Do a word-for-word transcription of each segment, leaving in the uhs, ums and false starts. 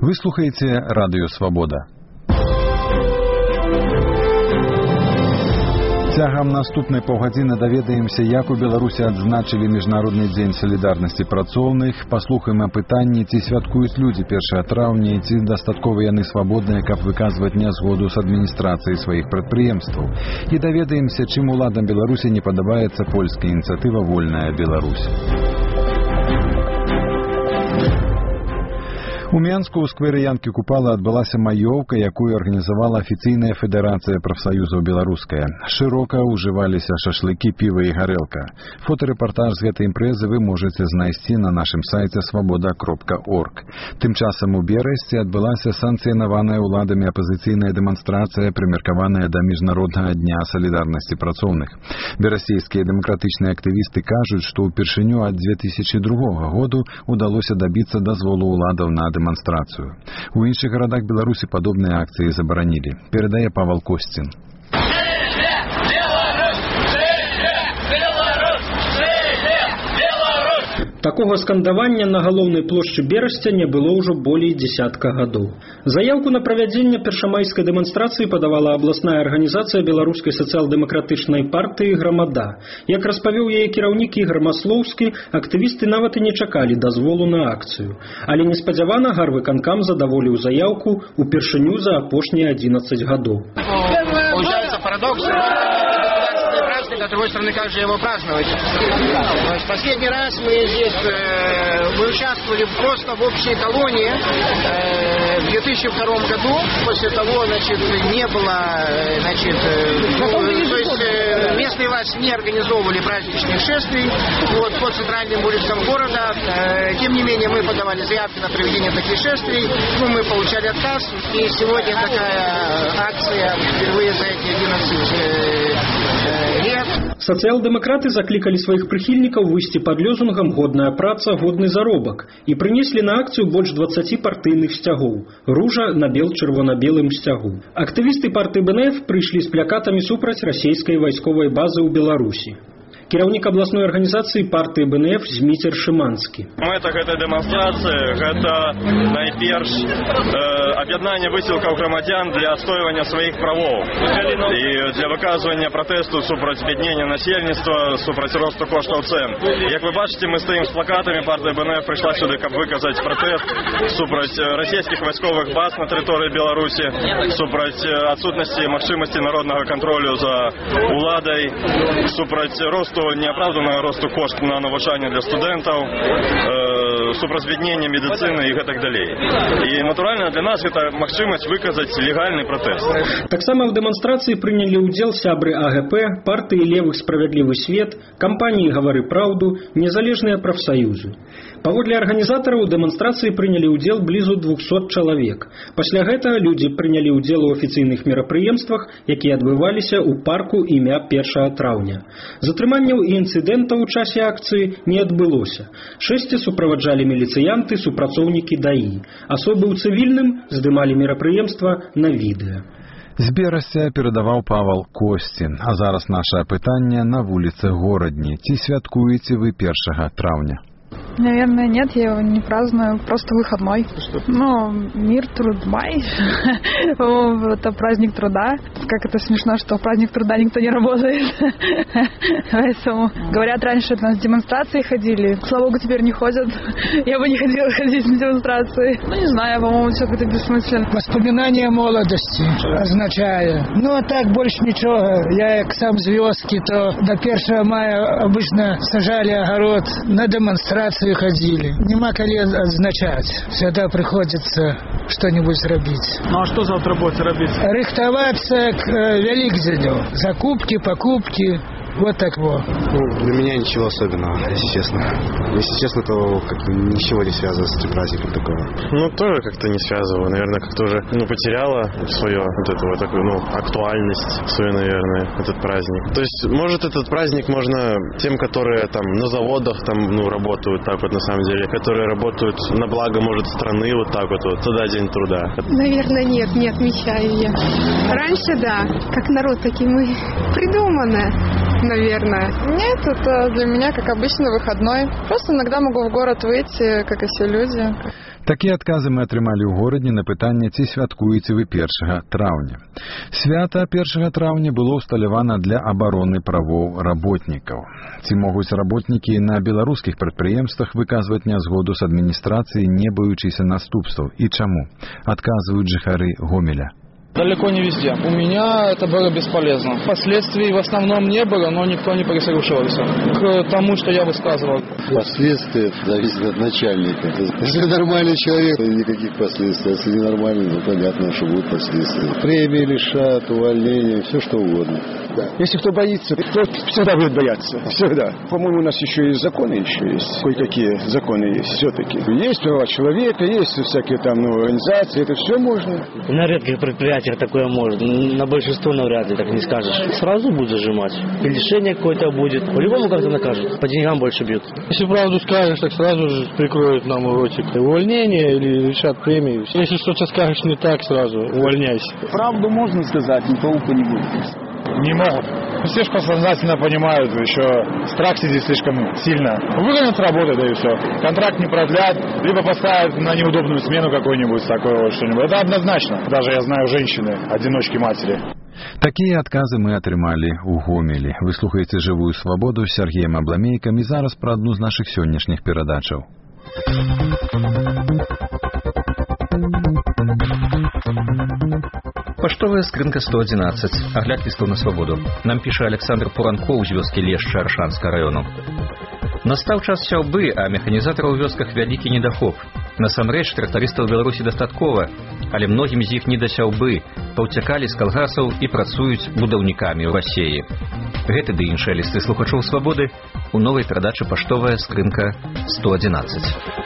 Вы слухаеце Радыё Свабода. Цягам наступнай паўгадзіны даведаемся, як у Беларусі адзначылі міжнародны дзень салідарнасці працоўных, паслухаем апытанні, ці святкуюць людзі першага траўня, ці дастаткова яны свабодныя, каб выказваць нязгоду з адміністрацыяй сваіх прадпрыемстваў. І даведаемся, чым уладам Беларусі не падабаецца польская ініцыятыва «Вольная Беларусь». У Менску ў скверы Янкі Купала адбылася маёўка, якую арганізавала афіцыйная федэрацыя прафсаюзаў беларуская. Шырока ўжываліся шашлыкі, піва і гарэлка. Фотарэпартаж з гэтай імпрэзы вы можаце знайсці на нашым сайце свабода кропка орг. Тым часам у Берасці адбылася санкцыянаваная ўладамі апазіцыйная дэманстрацыя, прымеркаваная да міжнароднага дня салідарнасці працоўных. Берасцейскія дэмакратычныя актывісты кажуць, што ўпершыню ад дзве тысячы другога году удалося дабіцца дазволу ўладаў на дэманстрацыю. У іншых гарадах Беларусі падобныя акцыі забаранілі. Перадае Павал Косцін. Такога скандавання на галоўнай плошчы Берасця не было ўжо болей дзесятка гадоў. Заяўку на правядзенне першамайскай дэманстрацыі падавала абласная арганізацыя беларускай сацыял-дэмакратычнай партыі «Грамада». Як распавёў яе кіраўнік Ігор Маслоўскі, актывісты нават і не чакалі дазволу на акцыю. Але неспадзявана гарвыканкам задаволіў заяўку упершыню за апошнія адзінаццаць гадоў. Получается парадокс. С другой стороны, как же его праздновать? В последний раз мы здесь э, мы участвовали просто в общей колонии э, в две тысячи втором году. После того, значит, не было, значит, э, ну, то есть э, местные власти не организовывали праздничных шествий вот, по центральным улицам города. Э, тем не менее, мы подавали заявки на проведение таких шествий. Ну, мы получали отказ. И сегодня такая акция впервые за эти одиннадцать лет. Сацыял-дэмакраты заклікалі сваіх прыхільнікаў выйсці пад лёзунгам «Годная праца, годны заробак» і прынеслі на акцыю больш дваццаці партыйных сцягоў. Ружа на бел-чырвона-белым сцягу. Актывісты партыі бэ эн эф прыйшлі з плякатамі супраць расійскай вайсковай базы ў Беларусі. Кіраўнік абласной арганізацыі партыі бэ эн эф Зміцер Шыманскі. Мэта гэтай дэманстрацыі гэта найперш э, аб'яднанне высілкаў грамадзян для адстойвання сваіх правоў і для выказвання пратэсту супраць бяднення насельніцтва, супраць росту коштаў цэн. Як вы бачыце, мы стаім з плакатамі, партыя бэ эн эф прыйшла сюды, каб выказаць пратэст супраць расійскіх вайсковых баз на тэрыторыі Беларусі, супраць адсутнасці магчымасці народнага кантролю за уладай, супраць росту неапраўданага росту кошт на навучанне для студэнтаў, э, супрацьвяднення медыцыны і гэтак далей. І, натуральна, для нас гэта магчымасць выказаць легальны пратэст. Таксама ў дэманстрацыі прынялі ўдзел сябры а гэ пэ, партыі левых «Справядлівы свет», кампаніі «Гавары праўду», незалежныя прафсаюзы. Паводле арганізатараў у дэманстрацыі прынялі ўдзел блізу двухсот чалавек. Пасля гэтага людзі прынялі ўдзел у афіцыйных мерапрыемствах, якія адбываліся ў парку імя першага траўня. Затрыманняў і інцыдэнтаў у часе акцыі не адбылося. Шэсці суправаджалі міліцыянты, супрацоўнікі даі. Асобы ў цывільным здымалі мерапрыемства на відэа. З Берасця перадаваў Павал Косцін. А зараз наша апытанне на вуліцы Горадні. Ці святкуеце вы першага траўня? Наверное, нет, я его не праздную, просто выходной. Ну, мир, труд, май. Это праздник труда. Как это смешно, что в праздник труда никто не работает. Поэтому, говорят, раньше у нас демонстрации ходили. Слава богу, теперь не ходят. Я бы не хотела ходить на демонстрации. Ну, не знаю, по-моему, все как-то бессмысленно. Воспоминания молодости означаю. Ну, а так больше ничего. Я к сам с вёски, то до первого мая обычно сажали огород, на демонстрации ходили. Нема коли отзначать. Всегда приходится что-нибудь зробить. Ну а что завтра будете робить? Рихтоваться к э, Великденю. Закупки, покупки. Вот так вот. Ну, для меня ничего особенного, если честно. Если честно, то как-то ничего не связано с этим праздником такого. Ну, тоже как-то не связываю. Наверное, как-то уже ну, потеряла свою вот эту вот такую, ну, актуальность свою, наверное, этот праздник. То есть, может, этот праздник можно тем, которые там на заводах там, ну, работают так вот на самом деле, которые работают на благо, может, страны вот так вот, вот туда День труда. Наверное, нет, не отмечаю я. Раньше, да, как народ таким мы придумано. Наверное. Нет, это для меня, как обычно, выходной. Просто иногда могу в город выйти, как и все люди. Такія адказы мы атрымалі ў горадзе на пытанне, ці святкуеце вы першага траўня. Свята першага траўня было ўсталявана для абароны правоў работнікаў. Ці могуць работнікі на беларускіх прадпрыемствах выказваць нязгоду з адміністрацыяй, не баючыся наступстваў, і чаму? Адказваюць жыхары Гомеля. Далеко не везде. У меня это было бесполезно. Последствий в основном не было, но никто не прислушивался к тому, что я высказывал. Последствия зависят от начальника. Если нормальный человек, никаких последствий. Если ненормальный, то понятно, что будут последствия. Премии лишат, увольнения, все что угодно. Да. Если кто боится, тот всегда будет бояться. Всегда. По-моему, у нас еще и законы еще есть. Кое-какие законы есть все-таки. Есть права человека, есть всякие там ну, организации. Это все можно. На редких предприятиях такое может. На большинство навряд ли так не скажешь. Сразу будет зажимать. И лишение какое-то будет. По-любому как-то накажут. По деньгам больше бьют. Если правду скажешь, так сразу же прикроют нам ротик. Увольнение или решат премию. Если что-то скажешь не так, сразу увольняйся. Правду можно сказать, но толку не будет. Не могут. Все же подсознательно понимают, еще страх сидит слишком сильно. Выгонят с работы, да и все. Контракт не продлят, либо поставят на неудобную смену какую-нибудь, такое вот что-нибудь. Это однозначно. Даже я знаю женщины, одиночки матери. Такія адказы мы атрымалі ў Гомелі. Вы слухаеце «Жывую свабоду» з Сергеем Абламейкам і зараз пра адну з нашых сённяшніх перадачаў. Паштовая скрынка сто одиннадцать. Агляд лістаў на свабоду. Нам піша Александр Пуранкоў з вёскі Лешча Аршанскага раёну. Настаў час сяўбы, а механізатараў у вёсках вялікі недахоп. Насамрэч, трактарыстаў у Беларусі дастаткова, але многім з іх не да сяўбы, паўцякалі з калгасаў і працуюць будаўнікамі ў Расеі. Гэты ды іншыя лісты слухачоў свабоды у новай перадачы «Паштовая скрынка сто одиннадцать».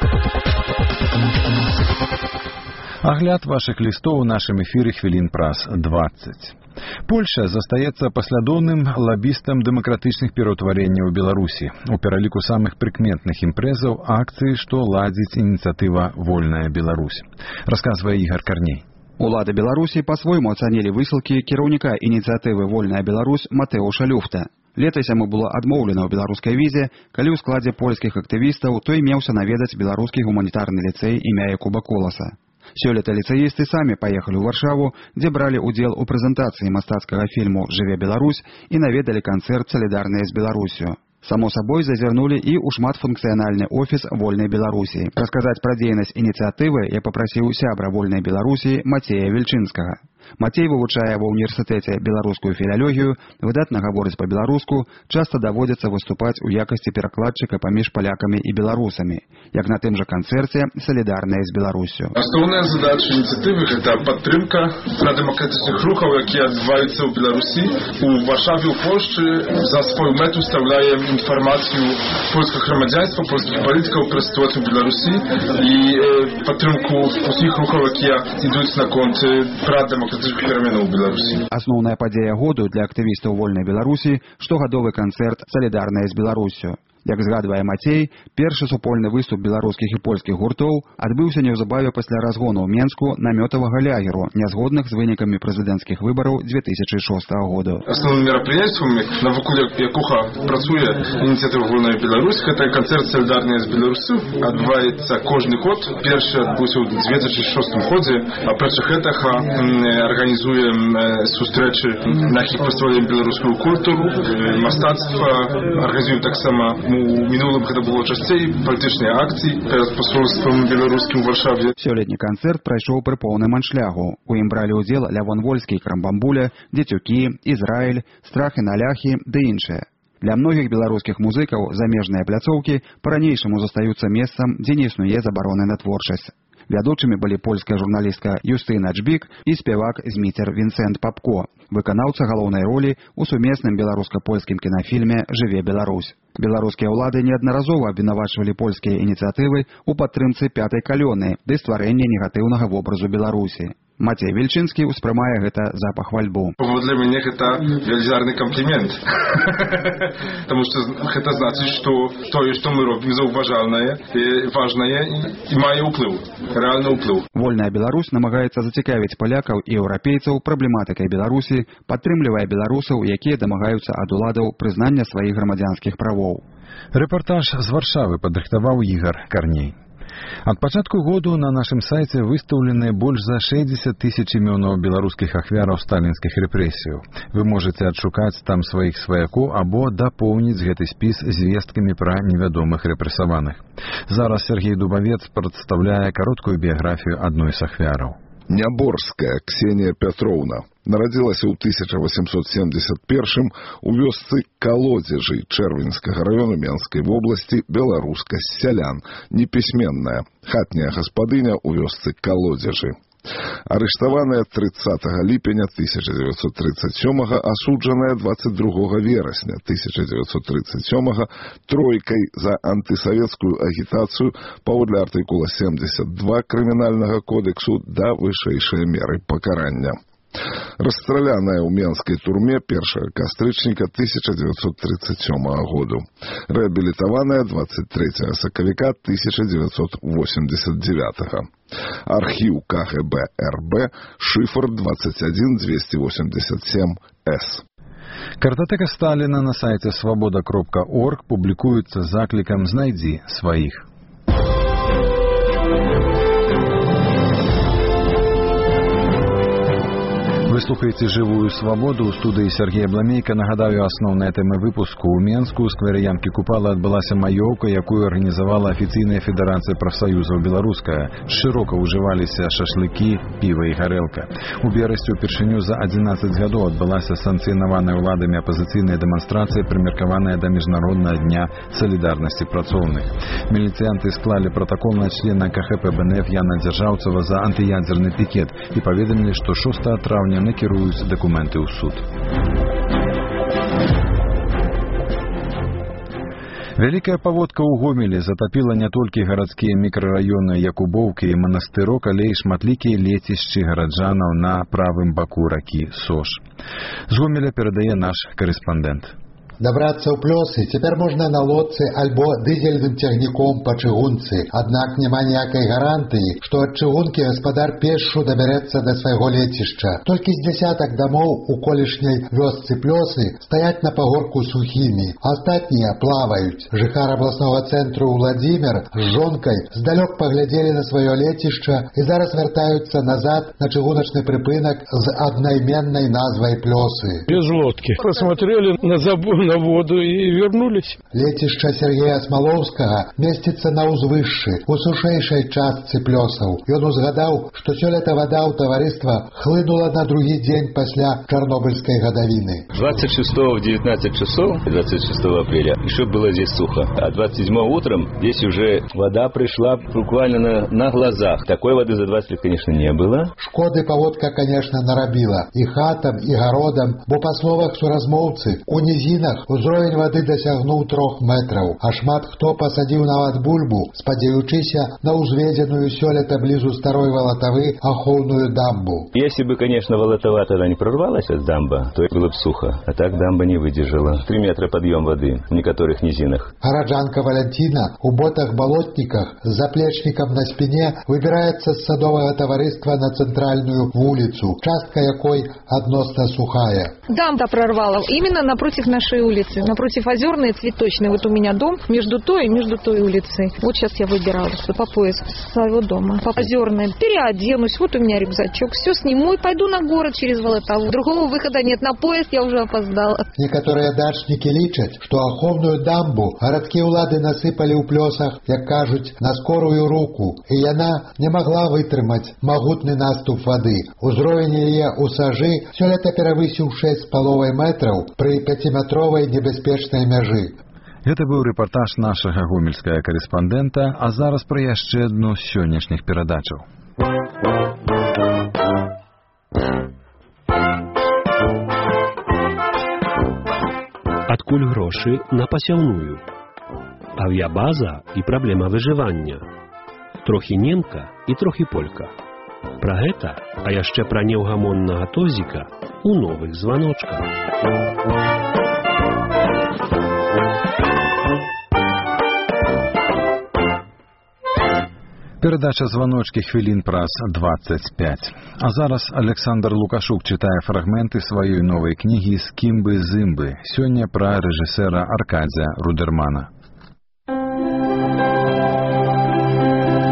Агляд вашых лістоў у нашым эфіры хвілін праз двадцать. Польша застаецца паслядоўным лабістам дэмакратычных пераўтварэнняў у Беларусі. У пераліку самых прыкметных імпрэзаў акцыі, што ладзіць ініцыятыва «Вольная Беларусь». Расказвае Ігор Карней. Улады Беларусі па-свойму ацанілі высылкі кіраўніка ініцыятывы «Вольная Беларусь» Матэуша Люфта. Летась яму было адмоўлена ў беларускай візе, калі ў складзе польскіх актывістаў той меўся наведаць беларускі гуманітарны ліцэй імя Якуба Коласа. Сёлета ліцэісты самі паехалі ў Варшаву, дзе бралі ўдзел у прэзентацыі мастацкага фільму «Жыве Беларусь» і наведалі канцэрт «Салідарныя з Беларусю». Само сабой зазірнулі і ў шматфункцыянальны офіс «Вольнай Беларусі». Расказаць пра дзейнасць ініцыятывы я папрасіў сябра «Вольнай Беларусі» Мацея Вільчынскага. Мацей вывучае ва ўніверсітэце беларускую філалогію, выдатна гаворыць па-беларуску, часта даводзіцца выступаць у якасці перакладчыка паміж палякамі і беларусамі, як на тым жа канцэрце «Салідарныя з Беларусю». Асноўная задача ініцыятывы – гэта падтрымка прадэмакратычных рухаў, якія адбываюцца ў Беларусі. У Варшаве, у Польшчы за сваю мэту ставляем інфармацыю польскага грамадзянства, польскіх палітыкаў пра сітуацыю ў Беларусі і э, падтрымку усіх рухаў, якія ідуць наконт прадэмакратычных пераменаў у Беларусі. Асноўная падзея году для актывістаў «Вольнай Беларусі» – штогадовы канцэрт «Салідарныя з Беларусю». Як згадвае Мацей, першы супольны выступ беларускіх і польскіх гуртоў адбыўся неўзабаве пасля разгону ў Менску намётавага лагеру, нязгодных з вынікамі прэзідэнцкіх выбараў две тысячи шостага года. Асноўнымі мерапрыемствамі, навокал якога працуе ініцыятыва «Вольная Беларусь», гэта канцэрт «Салідарныя з Беларусю». Адбываецца кожны год. Першы адбыўся ў две тысячи шостым годзе, а першых гэтага арганізуем сустрэчы, на якіх прадстаўляем беларускую культуру, мастацтва, арганізуем таксама у мінулым гэта было часцей палітычныя акцыі перад пасольствам беларускім у Варшаве. Сёлетні канцэрт прайшоў пры поўным аншлягу. У ім бралі ўдзел Лявон Вольскі, Крамбамбуля, Дзецюкі, Ізраіль, Страхі на ляхі ды іншыя. Для многіх беларускіх музыкаў замежныя пляцоўкі па-ранейшаму застаюцца месцам, дзе не існуе забароны на творчасць. Вядучымі былі польская журналістка Юстына Джбік і спявак Зміцер Вінсент Папко, выканаўца галоўнай ролі ў сумесным беларуска-польскім кінафільме «Жыве Беларусь». Беларускія ўлады неаднаразова абвінавачвалі польскія ініцыятывы ў падтрымцы пятай калёны ды стварэння негатыўнага вобразу Беларусі. Мацей Вільчынскі ўспрымае гэта за пахвальбу. Для мяне гэта велізарны камплімент. Таму што гэта значыць, што тое, што мы робім, заўважальнае, важнае і мае ўплыў, рэальны ўплыў. Вольная Беларусь намагаецца зацікавіць палякаў і еўрапейцаў праблематыкай Беларусі, падтрымлівае беларусаў, якія дамагаюцца ад уладаў прызнання сваіх грамадзянскіх правоў. Рэпартаж з Варшавы падрыхтаваў Ігор Карней. Ад пачатку году на нашым сайце выстаўлены больш за шэсцьдзесят тысяч імёнаў беларускіх ахвяраў сталінскіх рэпрэсіяў. Вы можаце адшукаць там сваіх сваякоў або дапоўніць гэты спіс звесткамі пра невядомых рэпрэсаваных. Зараз Сергей Дубавец прадстаўляе кароткую біяграфію адной з ахвяраў. Няборская Ксения Петровна нарадзілася ў тысяча восемьсот семьдесят первым у вёсцы Колодзежы Чэрвеньскага раёна Менскай вобласці, беларуска з сялян, непісьменная, хатняя гаспадыня ў вёсцы Колодзежы. Арыштаваная тридцатого ліпеня тысяча девятьсот тридцать сёмага, асуджаная двадцать другого верасня тысяча девятьсот тридцать сёмага тройкай за антысавецкую агітацыю паводле артыкула семьдесят два крымінальнага кодексу да вышэйшай меры пакарання. Расстраляная ў менскай турме першага кастрычніка тысяча девятьсот тридцать сёмага году. Рэабілітаваная двадцать третьего сакавіка тысяча девятьсот восемьдесят девятого. Архіў ка гэ бэ эр бэ, шифр двадцать один двести восемьдесят семь эс. Картатэка Сталіна на сайце свабода кропка орг публікуецца заклікам «Знайдзі сваіх». Вы слухаеце «Жывую свабоду». У студыі Сергей Бламейка. Нагадаю асноўныя тэмы выпуску. У Менску ў сквере Янкі Купала адбылася маёўка, якую арганізавала афіцыйная федэрацыя прафсаюзаў беларуская. Шырока ўжываліся шашлыкі, піва і гарэлка. У Берасці ўпершыню за адзінаццаць гадоў адбылася санкцыянаваная ўладамі апазіцыйная дэманстрацыя, прымеркаваная да міжнароднага дня салідарнасці працоўных. Міліцыянты склалі пратакол на члена ка гэ пэ бэ эн эф Яна Дзяржаўцава за антыядзерны пікет і паведамілі, што шостага траўня накіруюць дакументы ў суд. Вялікая паводка ў Гомелі затапіла не толькі гарадскія мікрараёны Якубоўкі і Манастырок, але і шматлікія лецішчы гараджанаў на правым баку ракі Сош. З Гомеля перадае наш карэспандэнт. Добраться ў Плёсы цяпер можна на лодцы альбо дызельным цягніком па чыгунцы. Аднак няма ніякай гарантыі, што ад чыгункі гаспадар пешшу дабярэцца да свайго лецішча. Толькі з дзясятак дамоў у колішняй вёсцы Плёсы стаяць на пагорку сухімі, а астатнія плаваюць. Жыхар абласнога цэнтру Владзімир з жонкай здалёк паглядзелі на сваё лецішча і зараз вяртаюцца назад на чыгуначны прыпынак з аднайменнай назвай Плёсы. Без лодки. Посмотрели на забор на воду и вернулись. Лецішча Сергея Смоловскага месціцца на ўзвышшы, у сушэйшай частцы Плёсаў. Ён узгадаў, што сёлета вада ў таварыства хлынула на другі дзень пасля Чарнобыльской гадавіны. двадцать шестого в девятнадцать часов, двадцать шестого апреля, еще было здесь сухо. А двадцать седьмого утром здесь уже вода пришла буквально на, на глазах. Такой воды за двадцать лет, конечно, не было. Шкоды паводка, конечно, нарабіла і хатам, і гародам, бо, па словах суразмоўцы, у нізінах узровень воды дасягнуў трох метраў, а шмат хто пасадзіў нават бульбу, спадзяючыся на ўзведзеную сёлета блізу старой Валатавы ахоўную дамбу. Если бы, конечно, Валатава тогда не прорвалась от дамба, то было бы сухо. А так дамба не выдержала. Три метра подъем воды в некоторых низинах. Гараджанка Валентина у ботах-болотниках с заплечником на спине выбирается с садового товариства на центральную улицу, частка якой односно сухая. Дамба прорвала именно напротив нашей улицы, напротив Озерной, Цветочной. Вот у меня дом между той и между той улицей. Вот сейчас я выбиралась по пояс своего дома. По Озерной. Переоденусь, вот у меня рюкзачок. Все сниму и пойду на город через Волотаву. Другого выхода нет, на поезд я уже опоздала. Некоторые дачники лічаць, что ахоўную дамбу городские улады насыпали у Плёсах, як кажуть, на скорую руку. И она не могла вытрымать могутный наступ воды. Узровень яе у сажы сёлета перавысіў шесть з паловай метраў при пятиметровой небяспечнай мяжы. Гэта быў рэпартаж нашага гомельскага карэспандэнта, а зараз пра яшчэ адну з сённяшніх перадачаў. Адкуль грошы на пасяўную? Авіябаза і праблема выжывання. Трохі немка і трохі полька. Пра гэта, а яшчэ пра неўгамоннага тозіка у новых званочках. Перадача «Званочкі» хвілін праз двадцать пять. А зараз Александр Лукашук чытае фрагменты сваёй новай кнігі «Скімбы-зымбы». Сёння пра рэжысэра Аркадзя Рудермана.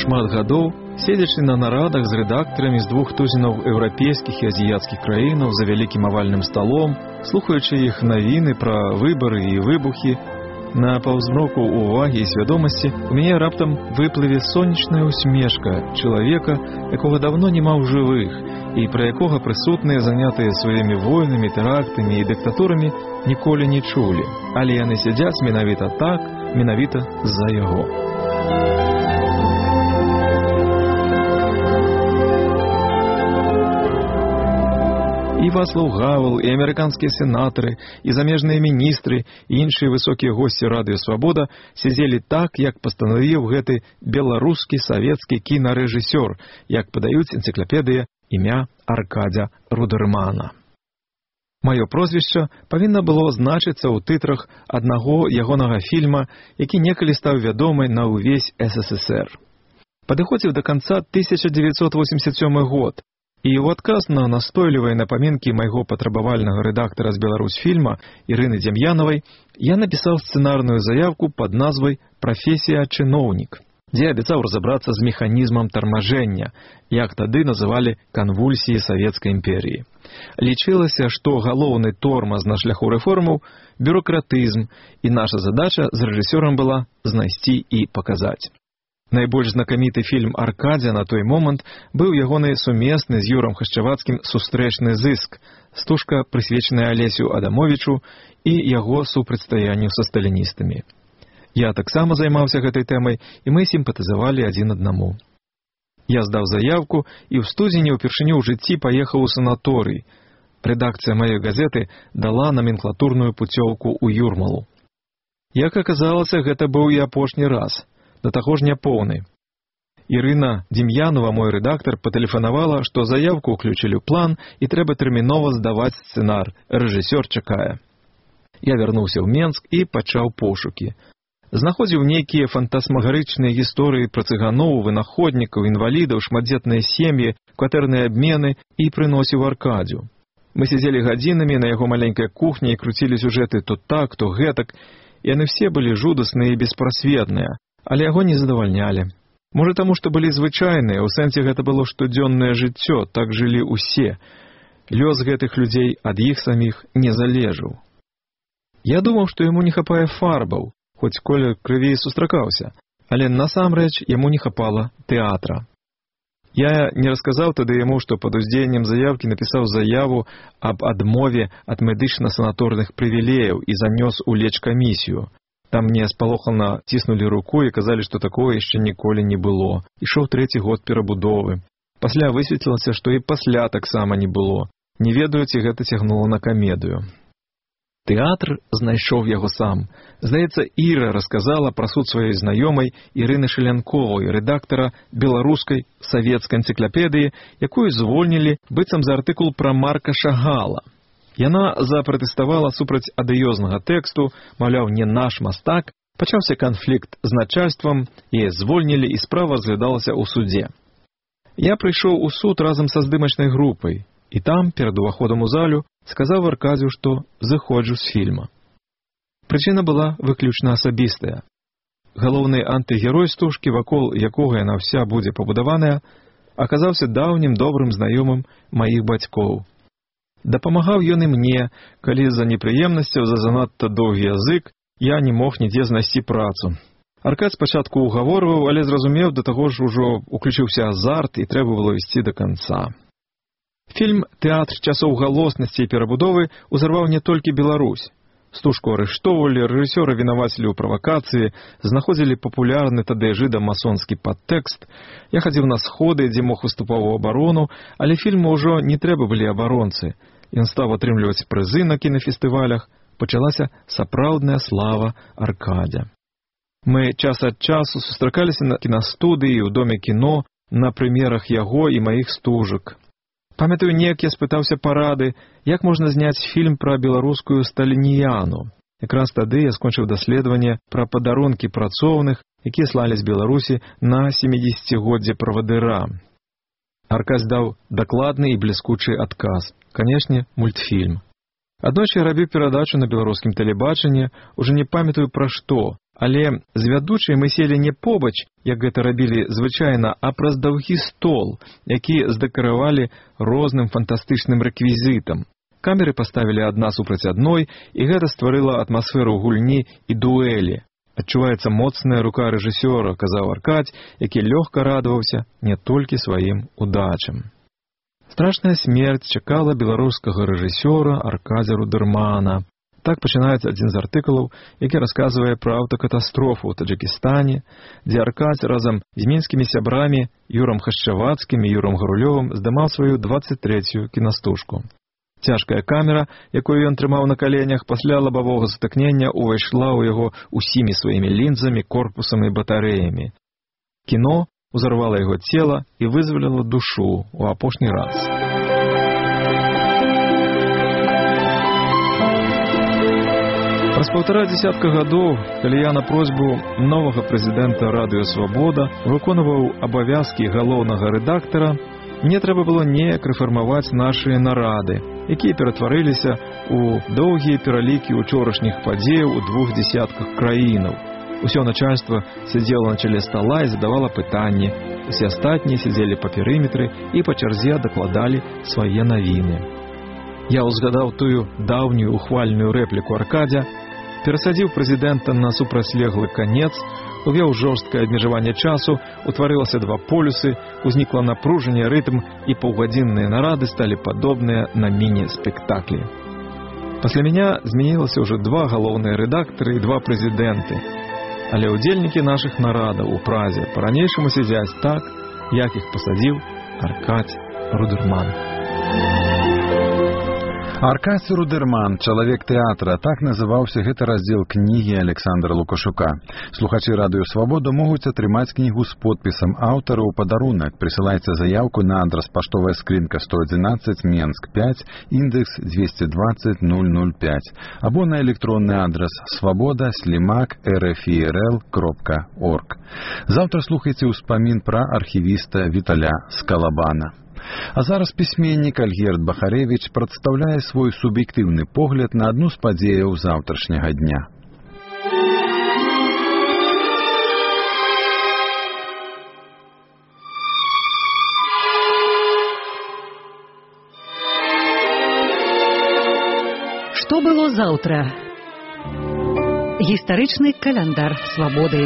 шмат гадоў, седзячы на нарадах з рэдактарамі з двух тузінаў еўрапейскіх і азіяцкіх краінаў за вялікім авальным сталом, слухаючы іх навіны пра выбары і выбухі, на паўзмроку увагі і свядомасці у мяне раптам выплыве сонечная усмешка чалавека, якога давно няма ў жывых, і пра якога прысутныя, занятыя сваімі войнамі, тэрактамі і дыктатурамі, ніколі не чулі. Але яны сядзяць менавіта так, менавіта з-за яго. І Вацлаў Гавел, і амерыканскія сенатары, і замежныя міністры, і іншыя высокія госці радыё «Свабода» сядзелі так, як пастанавіў гэты беларускі савецкі кінарэжысёр, як падаюць энцыклапедыі імя Аркадзя Рудэрмана. Маё прозвішча павінна было значыцца ў тытрах аднаго ягонага фільма, які некалі стаў вядомы на ўвесь эс эс эс эр. Падыходзіў да канца тысяча дзевяцьсот восемьдесят сёмы год, і ў адказ на настойлівыя напамінкі майго патрабавальнага рэдактара з Беларусьфільма Ірыны Дзем'янавай я напісаў сцэнарную заявку пад назвай «Прафесія чыноўнік», дзе абяцаў разабрацца з механізмам тармажэння, як тады называлі канвульсіі Савецкай імперіі. Лічылася, што галоўны тормаз на шляху рэформаў – бюрократызм, і наша задача з рэжысёрам была знайсці і паказаць. Найбольш знакаміты фільм Аркадзя на той момант быў ягоны сумесны з Юрам Хашчавацкім «Сустрэчны зыск», стужка, прысвечаная Алесю Адамовічу і яго супрацьстаянню са сталіністамі. Я таксама займаўся гэтай тэмай, і мы сімпатызавалі адзін аднаму. Я здаў заявку і ў студзені ўпершыню ў жыцці паехаў у санаторый. Рэдакцыя маёй газеты дала наменклатурную пуцёўку ў Юрмалу. Як аказалася, гэта быў і апошні раз. Да таго ж няпоўны. Ірына Дзем'янова, мой рэдактар, патэлефанавала, што заявку ўключылі ў план і трэба тэрмінова здаваць сцэнар. Рэжысёр чакае. Я вярнуўся ў Менск і пачаў пошукі. Знаходзіў нейкія фантасмагарычныя гісторыі пра цыганоў, вынаходнікаў, інвалідаў, шматдзетныя сем'і, кватэрныя абмены і прыносіў Аркадзю. Мы сядзелі гадзінамі на яго маленькай кухні і круцілі сюжэты то так, то гэтак. Яны все былі жудасныя і беспрасветныя. Але яго не задавальнялі. Можа, таму, што былі звычайныя, у сэнсе гэта было штодзённае жыццё, так жылі ўсе. Лёс гэтых людзей ад іх саміх не залежаў. Я думаў, што яму не хапае фарбаў, хоць колер крыві сустракаўся, але насамрэч яму не хапала тэатра. Я не расказаў тады яму, што пад уздзеяннем заявкі напісаў заяву аб адмове ад медычна-санаторных прывілеяў і занёс у лечкамісію. Там мне спалохана ціснулі руку і казалі, што такое яшчэ ніколі не было. Ішоў трэці год перабудовы. Пасля высветлілася, што і пасля таксама не было. Не ведаю, ці гэта цягнула на камедыю. Тэатр знайшоў яго сам. Здаецца, Іра расказала пра суд сваёй знаёмай Ірыны Шалянковай, рэдактара беларускай савецкай энцыклапедыі, якую звольнілі быццам за артыкул пра Марка Шагала. Яна запратэставала супраць адыёзнага тэксту, маўляў, не наш мастак, пачаўся канфлікт з начальствам, яе звольнілі і справа разглядалася ў судзе. Я прыйшоў у суд разам са здымачнай групай, і там, перад уваходам у залю, сказаў Аркадзю, што зыходжу з фільма. Прычына была выключна асабістая. Галоўны антыгерой стужкі, вакол якога яна вся будзе пабудаваная, аказаўся даўнім добрым знаёмым маіх бацькоў. Дапамагаў ён і мне, калі з-за непрыемнасцяў за занадта доўгі язык я не мог нідзе знайсці працу. Аркадзь спачатку угаворваў, але зразумеў, да таго ж ужо уключыўся азарт і трэба было ісці да канца. Фільм «Тэатр часоў галоснасці і перабудовы» узарваў не толькі Беларусь. Стужку арыштоўвалі, рэжысёра вінавацілі ў правакацыі, знаходзілі папулярны тады жыда-масонскі падтэкст. Я хадзіў на сходы, дзе мог выступаў у абарону, але фільму ўжо не трэба былі абаронцы. Ён стаў атрымліваць прызы на кінафестывалях. Пачалася сапраўдная слава Аркадзя. Мы час ад часу сустракаліся на кінастудыі, ў доме кіно, на прэм'ерах яго і маіх стужак. Памятаю, неяк я спытаўся парады, як можна зняць фільм пра беларускую сталініяну. Якраз тады я скончыў даследаванне пра падарункі працоўных, якія слалі з Беларусі на сямідзесяцігоддзе правадыра. Аркадзь даў дакладны і бліскучы адказ. Канешне, мультфільм. Аднойчы я рабіў перадачу на беларускім тэлебачанні, уже не памятаю пра што, Але з вядучай мы селі не побач, як гэта рабілі звычайна, а праз даўгі стол, які здэкаравалі розным фантастычным рэквізітам. Камеры паставілі адна супраць адной, і гэта стварыла атмасферу гульні і дуэлі. Адчуваецца моцная рука рэжысёра, казаў Аркадзь, які лёгка радаваўся не толькі сваім удачам. Страшная смерць чакала беларускага рэжысёра Аркадзя Рудэрмана. Так пачынаецца адзін з артыкулаў, які расказвае пра аўтакатастрофу ў Таджыкістане, дзе Аркадзь разам з мінскімі сябрамі Юрам Хашчавацкім і Юрам Гарулёвым здымаў сваю дваццаць трэцюю кінастужку. Цяжкая камера, якую ён трымаў на каленях, пасля лабавога сутыкнення увайшла ў яго усімі сваімі лінзамі, корпусам і батарэямі. Кіно узарвала яго цела і вызваліла душу ў апошні раз. Праз паўтара дзесятка гадоў, калі я на просьбу новага прэзідэнта Радыё Свабода выконваў абавязкі галоўнага рэдактара, мне трэба было неяк рэфармаваць нашыя нарады, якія ператварыліся ў доўгія пералікі ўчорашніх падзеяў у двух дзесятках краінаў. Усё начальства сидзела на чале стола і задавала пытанні. Усе астатнія сидзелі па перыметры і па чарзе дакладалі свае навіны. Я ўзгадаў тую даўнюю ухвальную рэпліку Аркадзя, перасадзіў прэзідэнта на супрацьлеглы канец, увеў жорсткае абмежаванне часу, утварылася два полюсы, узнікла напружанне, рытм, і паўгадзінныя нарады сталі падобныя на міні-спектаклі. Пасля мяне змянілася ўжо два галоўныя рэдактары і два прэзідэнты. Але ўдзельнікі нашых нарадаў у Празе па-ранейшаму сядзяць так, як іх пасадзіў Аркадзь Рудэрман. Аркадзь Рудэрман, чалавек тэатра, так называўся гэты раздзел кнігі Александра Лукашука. Слухачы Радыё Свабода могуць атрымаць кнігу з подпісам аўтара ў падарунак. Прысылайце заяўку на адрас паштовая скрынка сто адзінаццаць Менск пяць, індекс двести двадцать ноль ноль пять, або на электронны адрас свабода слімак рфірл кропка орг. Заўтра слухайце ўспамін пра архівіста Віталя Скалабана. А зараз пісьменнік Альгерд Бахарэвіч прадстаўляе свой суб'ектыўны погляд на адну з падзеяў заўтрашняга дня. Што было заўтра? Гістарычны каляндар свабоды.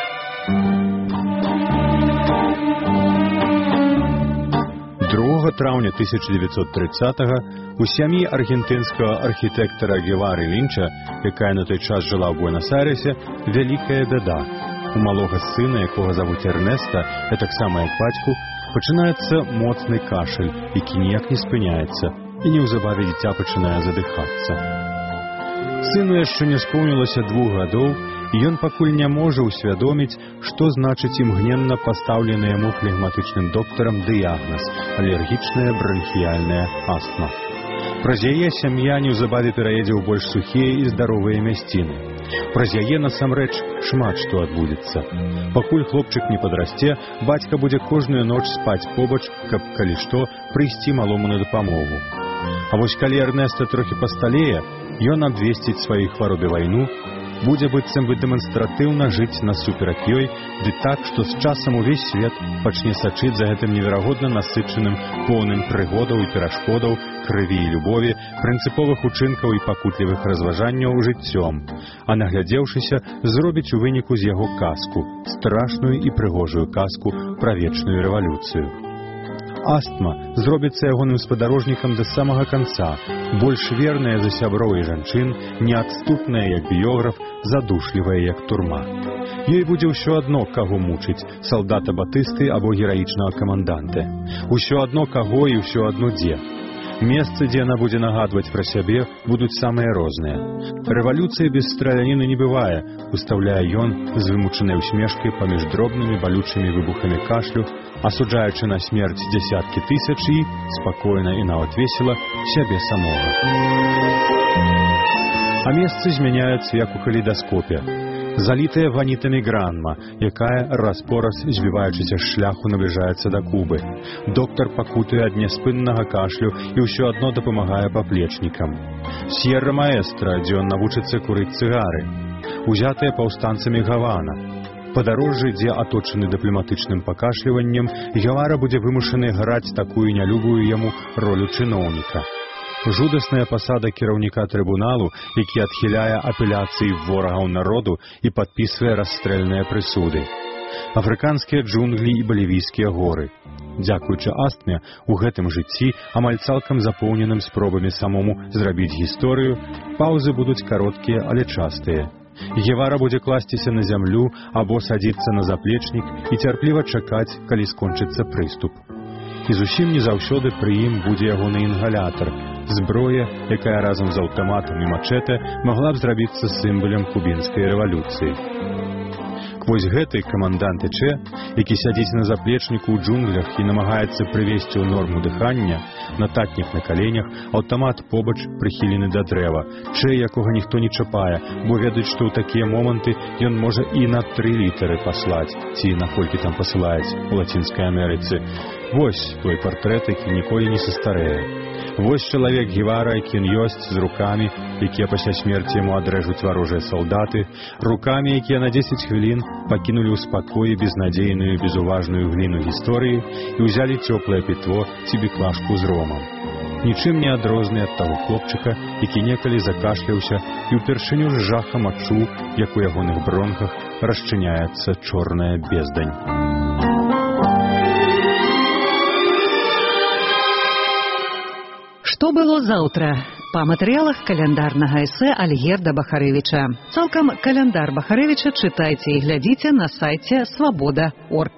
другога траўня тысяча дзевяцьсот трыццатага у сям'і аргентынскага архітэктара Гевары Лінча, якая на той час жыла ў Буэнас-Айрэсе, вялікая бяда. У малога сына, якога завуць Эрнеста, і таксама як бацьку, пачынаецца моцны кашаль, які ніяк не спыняецца, і неўзабаве дзіця пачынае задыхацца. Сыну яшчэ не споўнілася двух гадоў, і ён пакуль не можа ўсвядоміць, што значыць імгненна пастаўлены яму флегматычным доктарам дыягназ – алергічная бранхіяльная астма. Праз яе сям'я неўзабаве пераедзе ў больш сухія і здаровыя мясціны. Праз яе насамрэч шмат што адбудзецца. Пакуль хлопчык не падрасце, бацька будзе кожную ноч спаць побач, каб, калі што, прыйсці малому на дапамогу. А вось калі Эрнеста трохі пасталее, ён абвесціць сваёй хваробе вайну, будзе быццам бы дэманстратыўна жыць насуперак ёй, ды так, што з часам увесь свет пачне сачыць за гэтым неверагодна насычаным, поўным прыгодаў і перашкодаў, крыві і любові, прынцыповых учынкаў і пакутлівых разважанняў жыццём, а наглядзеўшыся, зробіць у выніку з яго казку, страшную і прыгожую казку пра вечную рэвалюцыю. Астма зробіцца ягоным спадарожнікам да самага канца, больш верная за сяброў і жанчын, неадступная як біёграф, задушлівая як турма. Ёй будзе ўсё адно, каго мучыць, салдата Батысты або гераічнага каманданта. Усё адно каго і ўсё адно дзе. Месцы, дзе яна будзе нагадваць пра сябе, будуць самыя розныя. Рэвалюцыі без страляніны не бывае, устаўляе ён з вымучанай усмешкай паміж дробнымі балючымі выбухамі кашлю, асуджаючы на смерць дзясяткі тысяч і, спакойна і нават весела, сябе самога. А месцы змяняюцца, як у калейдаскопе. Залітая ванітамі Гранма, якая раз-пораз, збіваючыся з шляху, набліжаецца да Кубы. Доктар пакутуе ад няспыннага кашлю і ўсё адно дапамагае паплечнікам. С'ерра Маэстра, дзе ён навучыцца курыць цыгары. узятая паўстанцамі Гавана. Падарожжа, дзе аточаны дыпламатычным пакашліваннем, Гевара будзе вымушаны граць такую нялюбую яму ролю чыноўніка. Жудасная пасада кіраўніка трыбуналу, які адхіляе апеляцыі ворагаў народу і падпісвае расстрэльныя прысуды. Афрыканскія джунглі і балівійскія горы. Дзякуючы астме, у гэтым жыцці, амаль цалкам запоўненым спробамі самому зрабіць гісторыю, паўзы будуць кароткія, але частыя. Гевара будзе класціся на зямлю або садзіцца на заплечнік і цярпліва чакаць, калі скончыцца прыступ. І зусім не заўсёды пры ім будзе ягоны інгалятар, зброя, якая разам з аўтаматам і мачэтэ магла б зрабіцца сімвалам кубінскай рэвалюцыі. Вось гэты камандант Эчэ, які сядзіць на заплечніку ў джунглях і намагаецца прывесці ў норму дыхання, нататнік на каленях, аўтамат побач прыхілены да дрэва, Чэ, якога ніхто не чапае, бо ведаюць, што ў такія моманты ён можа і на тры літары паслаць, ці на колькі там пасылаюць у Лацінскай Амерыцы. Вось той партрэт, які ніколі не састарэе. Вось чалавек Гевара, які ён ёсць, з рукамі, якія пасля смерці яму адрэжуць варожыя салдаты, рукамі, якія на дзесяць хвілін пакінулі ў спакоі безнадзейную, безуважную гліну гісторыі і ўзялі цёплае пітво ці біклашку з ромам. Нічым не адрозны ад таго хлопчыка, які некалі закашляўся і ўпершыню з жахам адчуў, як у ягоных бронхах расчыняецца чорная бездань. Што было заўтра? Па матэрыялах каляндарнага эсэ Альгерда Бахарэвіча. Цалкам каляндар Бахарэвіча чытайце і глядзіце на сайце свабода точка орг.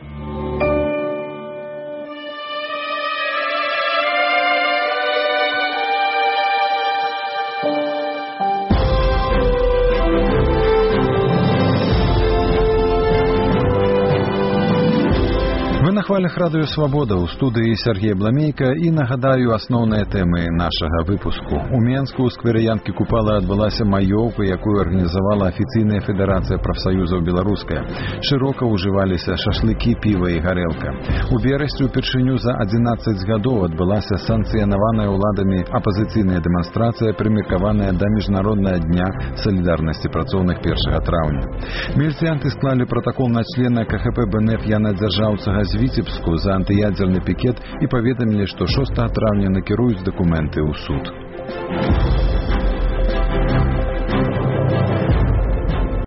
На хвалях радыё «Свабода» ў студыі Сергей Бламейка і нагадаю асноўныя тэмы нашага выпуску. У Менску ў скверы Янкі Купала адбылася маёўка, якую арганізавала афіцыйная федэрацыя прафсаюзаў беларуская. Шырока ўжываліся шашлыкі, піва і гарэлка. У Берасці ўпершыню за адзінаццаць гадоў адбылася санкцыянаваная ўладамі апазіцыйная дэманстрацыя, прымеркаваная да міжнароднага дня салідарнасці працоўных першага траўня. Міліцыянты склалі пратакол на члена ка ха пэ бэ эн эф Яна Дзяржаўцага з Віцебску за антыядзерны пікет і паведамілі, што шостага траўня накіруюць дакументы ў суд.